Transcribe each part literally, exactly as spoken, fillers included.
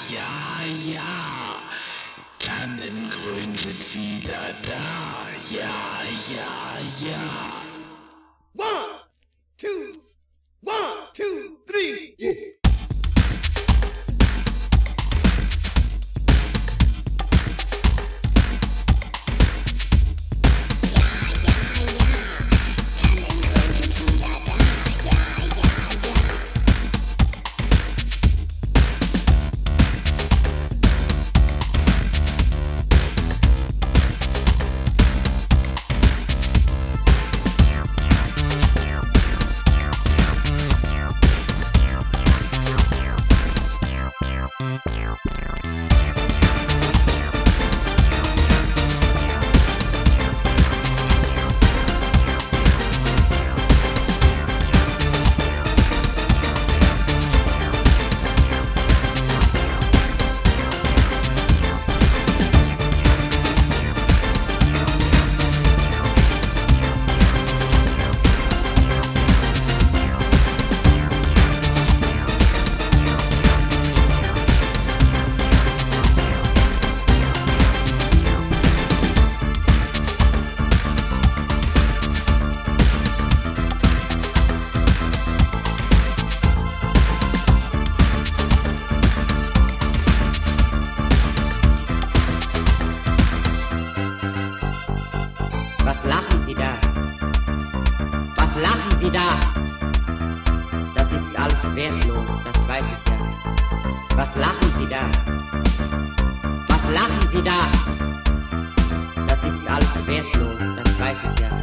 ja, ja. Tannengrün sind wieder da. Ja, ja, ja. One, two, one, two, three, yeah. Was lachen Sie da? Was lachen Sie da? Das ist alles wertlos, das weiß ich ja. Was lachen Sie da? Was lachen Sie da? Das ist alles wertlos, das weiß ich ja.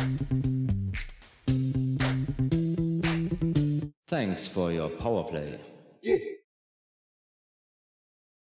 Thanks for your power play.